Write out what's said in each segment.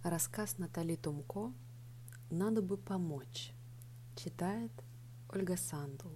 Рассказ Натали Тумко «Надо бы помочь». Читает Ольга Сандул.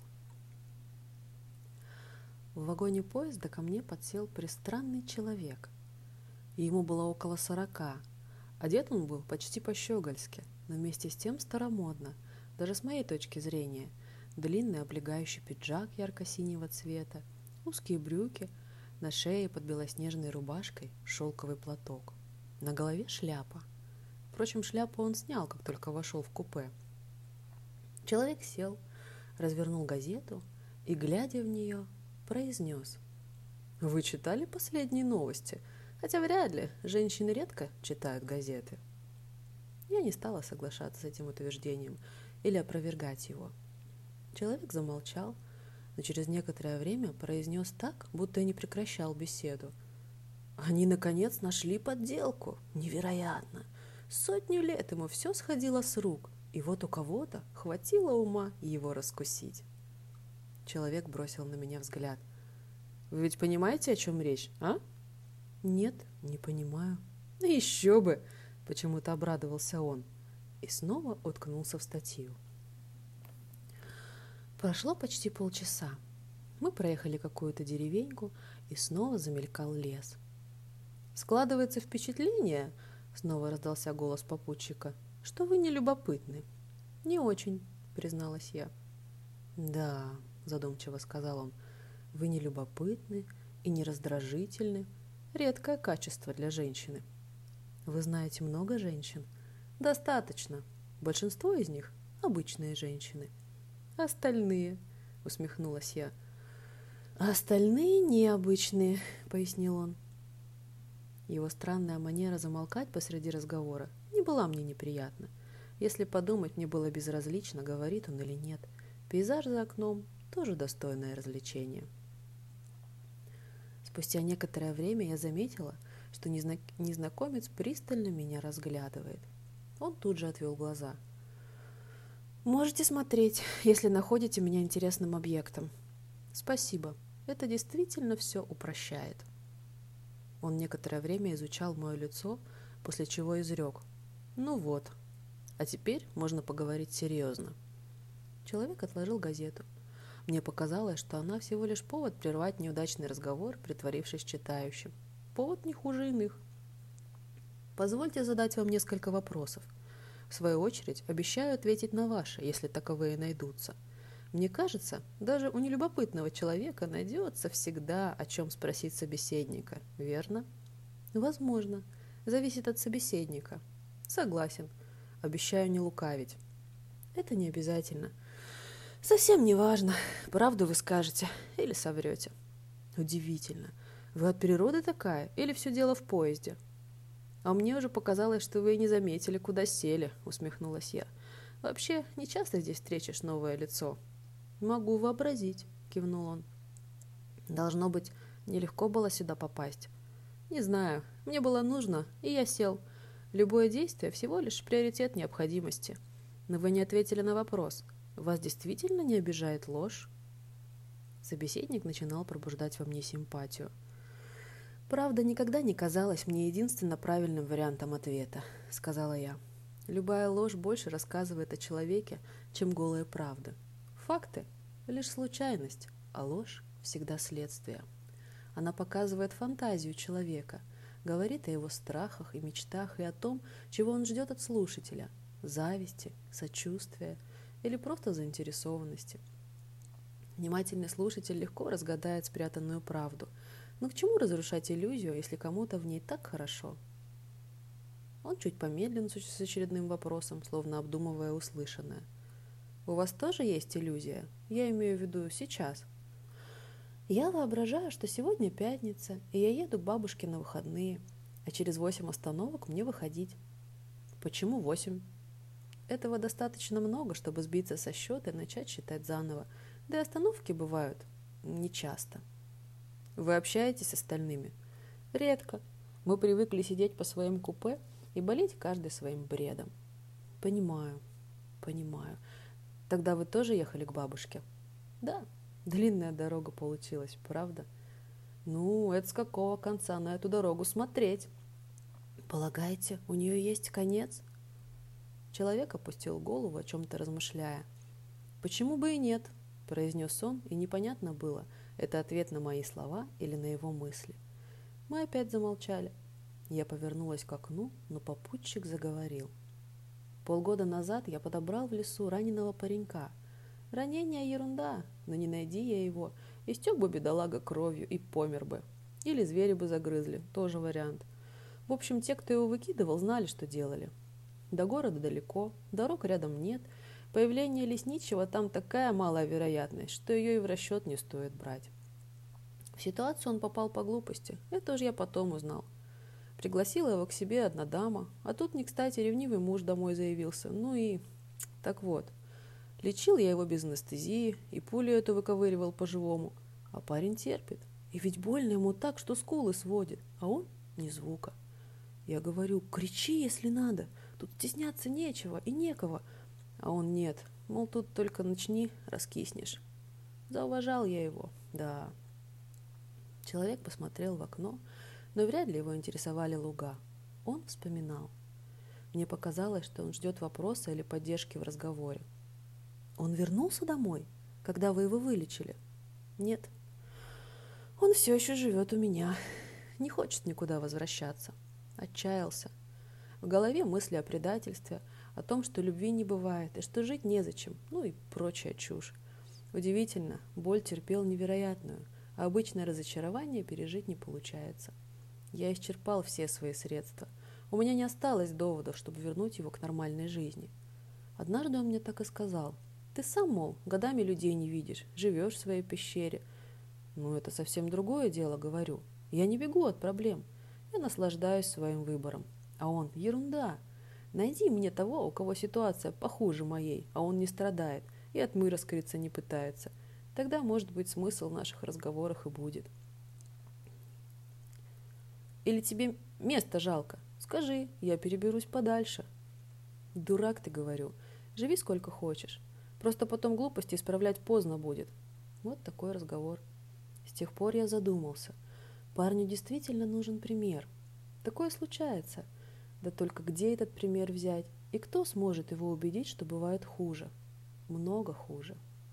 В вагоне поезда ко мне подсел пристранный человек. Ему было около 40. Одет он был почти по-щегольски, но вместе с тем старомодно, даже с моей точки зрения. Длинный облегающий пиджак ярко-синего цвета, узкие брюки, на шее под белоснежной рубашкой шелковый платок. На голове шляпа. Впрочем, шляпу он снял, как только вошел в купе. Человек сел, развернул газету и, глядя в нее, произнес: «Вы читали последние новости? Хотя вряд ли, женщины редко читают газеты». Я не стала соглашаться с этим утверждением или опровергать его. Человек замолчал, но через некоторое время произнес так, будто и не прекращал беседу. «Они, наконец, нашли подделку! Невероятно! Сотню лет ему все сходило с рук, и вот у кого-то хватило ума его раскусить». Человек бросил на меня взгляд. «Вы ведь понимаете, о чем речь, а?» «Нет, не понимаю». «Еще бы!» — почему-то обрадовался он и снова уткнулся в статью. Прошло почти полчаса. Мы проехали какую-то деревеньку, и снова замелькал лес. «Складывается впечатление, — снова раздался голос попутчика, — что вы не любопытны». «Не очень», — призналась я. «Да, — задумчиво сказал он, — вы не любопытны и не раздражительны. Редкое качество для женщины». «Вы знаете много женщин?» «Достаточно. Большинство из них — обычные женщины». «Остальные?» — усмехнулась я. «А остальные необычные», — пояснил он. Его странная манера замолкать посреди разговора не была мне неприятна. Если подумать, мне было безразлично, говорит он или нет. Пейзаж за окном тоже достойное развлечение. Спустя некоторое время я заметила, что незнакомец пристально меня разглядывает. Он тут же отвел глаза. «Можете смотреть, если находите меня интересным объектом». «Спасибо, это действительно все упрощает». Он некоторое время изучал мое лицо, после чего изрек: «Ну вот, а теперь можно поговорить серьезно». Человек отложил газету. Мне показалось, что она всего лишь повод прервать неудачный разговор, притворившись читающим. Повод не хуже иных. «Позвольте задать вам несколько вопросов. В свою очередь, обещаю ответить на ваши, если таковые найдутся. Мне кажется, даже у нелюбопытного человека найдется всегда, о чем спросить собеседника, верно?» «Возможно. Зависит от собеседника». «Согласен. Обещаю не лукавить». «Это не обязательно. Совсем не важно, правду вы скажете или соврете». «Удивительно. Вы от природы такая или все дело в поезде?» «А мне уже показалось, что вы и не заметили, куда сели», — усмехнулась я. «Вообще, не часто здесь встретишь новое лицо». «Могу вообразить», — кивнул он. «Должно быть, нелегко было сюда попасть». «Не знаю. Мне было нужно, и я сел. Любое действие всего лишь приоритет необходимости. Но вы не ответили на вопрос. Вас действительно не обижает ложь?» Собеседник начинал пробуждать во мне симпатию. «Правда никогда не казалась мне единственно правильным вариантом ответа», — сказала я. «Любая ложь больше рассказывает о человеке, чем голая правда. Факты — лишь случайность, а ложь — всегда следствие. Она показывает фантазию человека, говорит о его страхах и мечтах и о том, чего он ждет от слушателя — зависти, сочувствия или просто заинтересованности. Внимательный слушатель легко разгадает спрятанную правду. Но к чему разрушать иллюзию, если кому-то в ней так хорошо?» Он чуть помедлил с очередным вопросом, словно обдумывая услышанное. «У вас тоже есть иллюзия? Я имею в виду сейчас». «Я воображаю, что сегодня пятница, и я еду к бабушке на выходные, а через 8 остановок мне выходить». «Почему 8? Этого достаточно много, чтобы сбиться со счета и начать считать заново, да и остановки бывают нечасто». «Вы общаетесь с остальными?» «Редко. Мы привыкли сидеть по своим купе и болеть каждый своим бредом». «Понимаю, понимаю. Тогда вы тоже ехали к бабушке?» «Да, длинная дорога получилась, правда?» «Ну, это с какого конца на эту дорогу смотреть?» Полагаете, у нее есть конец? Человек опустил голову, о чем-то размышляя. «Почему бы и нет?» – произнес он, и непонятно было, это ответ на мои слова или на его мысли. Мы опять замолчали. Я повернулась к окну, но попутчик заговорил. Полгода назад я подобрал в лесу раненого паренька. Ранение ерунда, но не найди я его, истек бы бедолага кровью и помер бы. Или звери бы загрызли, тоже вариант. В общем, те, кто его выкидывал, знали, что делали. До города далеко, дорог рядом нет, появление лесничего там такая малая вероятность, что ее и в расчет не стоит брать. В ситуацию он попал по глупости, это уж я потом узнал. Пригласила его к себе одна дама, а тут не кстати ревнивый муж домой заявился. Ну и... Так вот, лечил я его без анестезии и пулю эту выковыривал по-живому. А парень терпит. И ведь больно ему так, что скулы сводит, а он ни звука. Я говорю, кричи, если надо, тут стесняться нечего и некого. А он нет, мол, тут только начни, раскиснешь. Зауважал я его, да. Человек посмотрел в окно, но вряд ли его интересовали луга. Он вспоминал. Мне показалось, что он ждет вопроса или поддержки в разговоре. «Он вернулся домой, когда вы его вылечили?» «Нет. Он все еще живет у меня. Не хочет никуда возвращаться. Отчаялся. В голове мысли о предательстве, о том, что любви не бывает и что жить незачем, ну и прочая чушь. Удивительно, боль терпел невероятную, а обычное разочарование пережить не получается. Я исчерпал все свои средства. У меня не осталось доводов, чтобы вернуть его к нормальной жизни. Однажды он мне так и сказал. Ты сам, мол, годами людей не видишь, живешь в своей пещере. Ну, это совсем другое дело, говорю. Я не бегу от проблем. Я наслаждаюсь своим выбором. А он, ерунда. Найди мне того, у кого ситуация похуже моей, а он не страдает и от мира скрыться не пытается. Тогда, может быть, смысл в наших разговорах и будет. Или тебе место жалко? Скажи, я переберусь подальше. Дурак ты, говорю. Живи сколько хочешь. Просто потом глупости исправлять поздно будет. Вот такой разговор. С тех пор я задумался. Парню действительно нужен пример. Такое случается. Да только где этот пример взять? И кто сможет его убедить, что бывает хуже? Много хуже.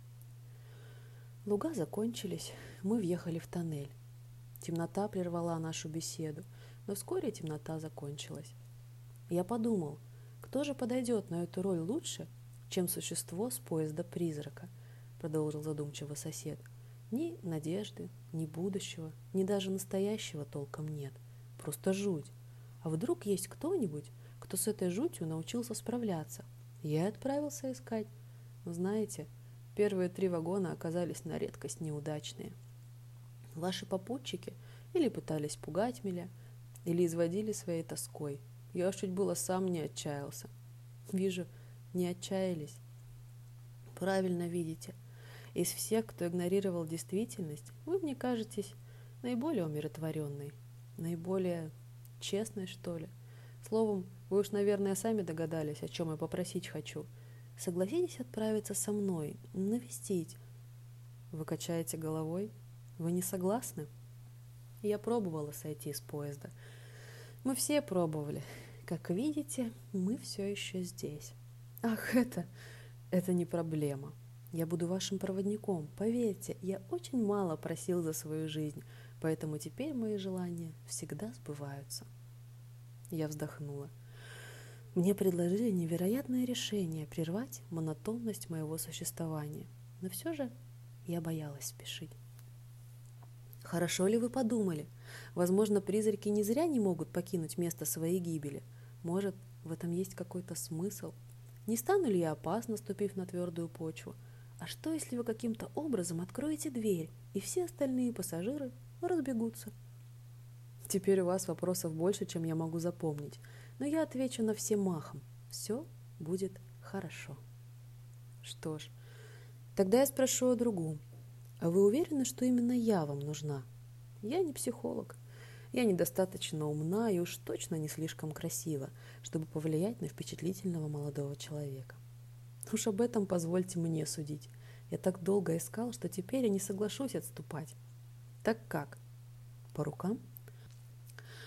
Луга закончились. Мы въехали в тоннель. Темнота прервала нашу беседу, но вскоре темнота закончилась. Я подумал, кто же подойдет на эту роль лучше, чем существо с поезда-призрака, продолжил задумчиво сосед. Ни надежды, ни будущего, ни даже настоящего толком нет. Просто жуть. А вдруг есть кто-нибудь, кто с этой жутью научился справляться? Я и отправился искать. Но знаете, первые 3 вагона оказались на редкость неудачные. Ваши попутчики или пытались пугать меня, или изводили своей тоской. Я чуть было сам не отчаялся. Вижу, не отчаялись. Правильно видите. Из всех, кто игнорировал действительность, вы мне кажетесь наиболее умиротворенной, наиболее честной, что ли. Словом, вы уж, наверное, сами догадались, о чем я попросить хочу. Согласитесь отправиться со мной, навестить. Вы качаете головой? Вы не согласны? Я пробовала сойти с поезда. Мы все пробовали. Как видите, мы все еще здесь. Ах, это не проблема. Я буду вашим проводником. Поверьте, я очень мало просил за свою жизнь, поэтому теперь мои желания всегда сбываются. Я вздохнула. Мне предложили невероятное решение прервать монотонность моего существования, но все же я боялась спешить. Хорошо ли вы подумали? Возможно, призраки не зря не могут покинуть место своей гибели. Может, в этом есть какой-то смысл? Не стану ли я опасно, ступив на твердую почву? А что, если вы каким-то образом откроете дверь, и все остальные пассажиры разбегутся? Теперь у вас вопросов больше, чем я могу запомнить, но я отвечу на все махом. Все будет хорошо. Что ж, тогда я спрошу о другом. А вы уверены, что именно я вам нужна? Я не психолог. Я недостаточно умна и уж точно не слишком красива, чтобы повлиять на впечатлительного молодого человека. Уж об этом позвольте мне судить. Я так долго искал, что теперь я не соглашусь отступать. Так как? По рукам?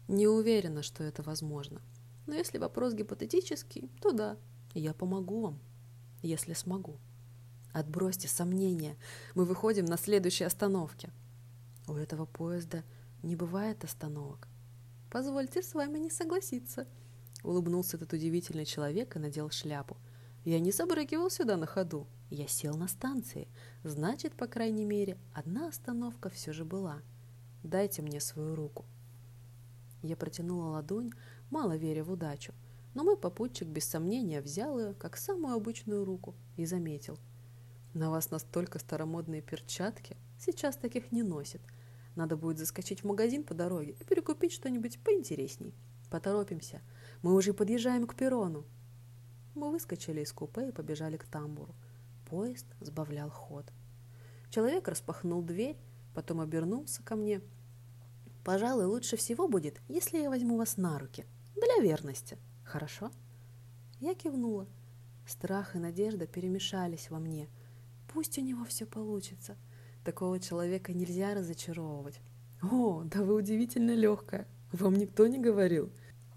Не уверена, что это возможно. Но если вопрос гипотетический, то да, я помогу вам, если смогу. Отбросьте сомнения, мы выходим на следующей остановке. У этого поезда не бывает остановок. Позвольте с вами не согласиться. Улыбнулся этот удивительный человек и надел шляпу. Я не забрыкивал сюда на ходу. Я сел на станции. Значит, по крайней мере, одна остановка все же была. Дайте мне свою руку. Я протянула ладонь, мало веря в удачу, но мой попутчик без сомнения взял ее, как самую обычную руку, и заметил. На вас настолько старомодные перчатки, сейчас таких не носят. Надо будет заскочить в магазин по дороге и перекупить что-нибудь поинтересней. Поторопимся, мы уже подъезжаем к перрону. Мы выскочили из купе и побежали к тамбуру. Поезд сбавлял ход. Человек распахнул дверь, потом обернулся ко мне. «Пожалуй, лучше всего будет, если я возьму вас на руки. Для верности. Хорошо?» Я кивнула. Страх и надежда перемешались во мне. Пусть у него все получится. Такого человека нельзя разочаровывать. «О, да вы удивительно легкая. Вам никто не говорил?»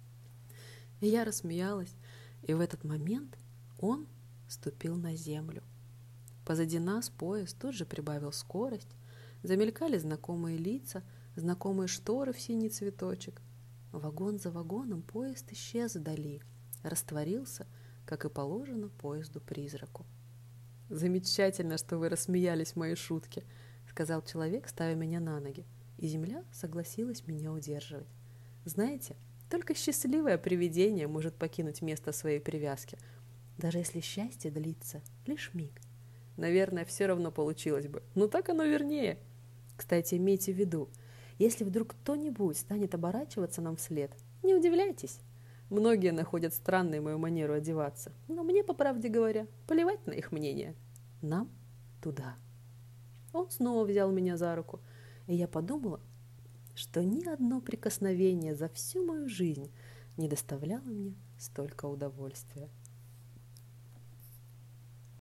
И я рассмеялась, и в этот момент он ступил на землю. Позади нас поезд тут же прибавил скорость. Замелькали знакомые лица, знакомые шторы в синий цветочек. Вагон за вагоном поезд исчез вдали, растворился, как и положено поезду-призраку. «Замечательно, что вы рассмеялись в моей шутке», — сказал человек, ставя меня на ноги, и земля согласилась меня удерживать. «Знаете, только счастливое привидение может покинуть место своей привязки, даже если счастье длится лишь миг. Наверное, все равно получилось бы, но так оно вернее. Кстати, имейте в виду, если вдруг кто-нибудь станет оборачиваться нам вслед, не удивляйтесь. Многие находят странной мою манеру одеваться, но мне, по правде говоря, плевать на их мнение. Нам туда». Он снова взял меня за руку, и я подумала, что ни одно прикосновение за всю мою жизнь не доставляло мне столько удовольствия.